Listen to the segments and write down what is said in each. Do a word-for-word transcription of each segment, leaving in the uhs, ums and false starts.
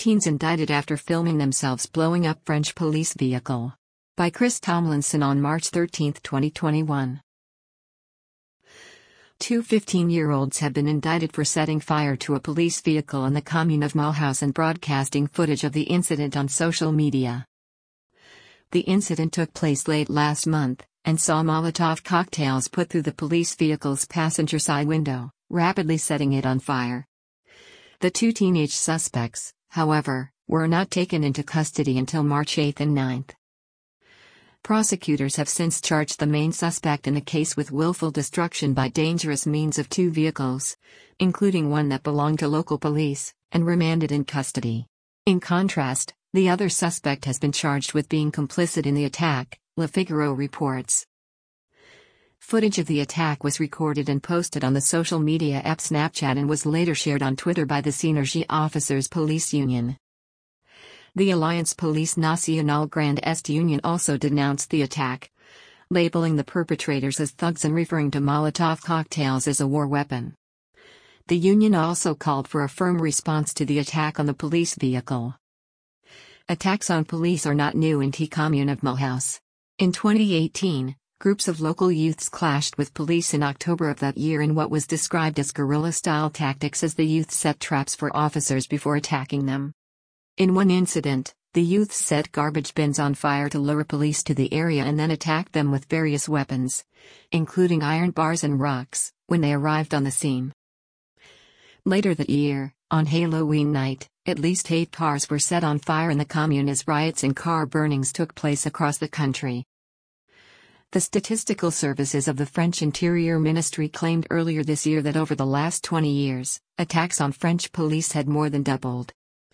Teens indicted after filming themselves blowing up French police vehicle. By Chris Tomlinson on March thirteenth, twenty twenty-one. Two fifteen-year-olds have been indicted for setting fire to a police vehicle in the commune of Mulhouse and broadcasting footage of the incident on social media. The incident took place late last month, and saw Molotov cocktails put through the police vehicle's passenger side window, rapidly setting it on fire. The two teenage suspects, however, were not taken into custody until March eighth and ninth. Prosecutors have since charged the main suspect in the case with willful destruction by dangerous means of two vehicles, including one that belonged to local police, and remanded in custody. In contrast, the other suspect has been charged with being complicit in the attack, Le Figaro reports. Footage of the attack was recorded and posted on the social media app Snapchat and was later shared on Twitter by the Synergie Officers Police Union. The Alliance Police Nationale Grand Est Union also denounced the attack, labeling the perpetrators as thugs and referring to Molotov cocktails as a war weapon. The union also called for a firm response to the attack on the police vehicle. Attacks on police are not new in the commune of Mulhouse. In twenty eighteen, groups of local youths clashed with police in October of that year in what was described as guerrilla-style tactics as the youth set traps for officers before attacking them. In one incident, the youths set garbage bins on fire to lure police to the area and then attacked them with various weapons, including iron bars and rocks, when they arrived on the scene. Later that year, on Halloween night, at least eight cars were set on fire in the commune as riots and car burnings took place across the country. The Statistical Services of the French Interior Ministry claimed earlier this year that over the last twenty years, attacks on French police had more than doubled.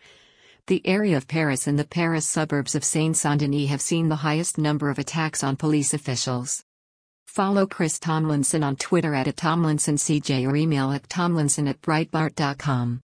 The area of Paris and the Paris suburbs of Seine-Saint-Denis have seen the highest number of attacks on police officials. Follow Chris Tomlinson on Twitter at, at TomlinsonCJ or email at tomlinson at breitbart dot com.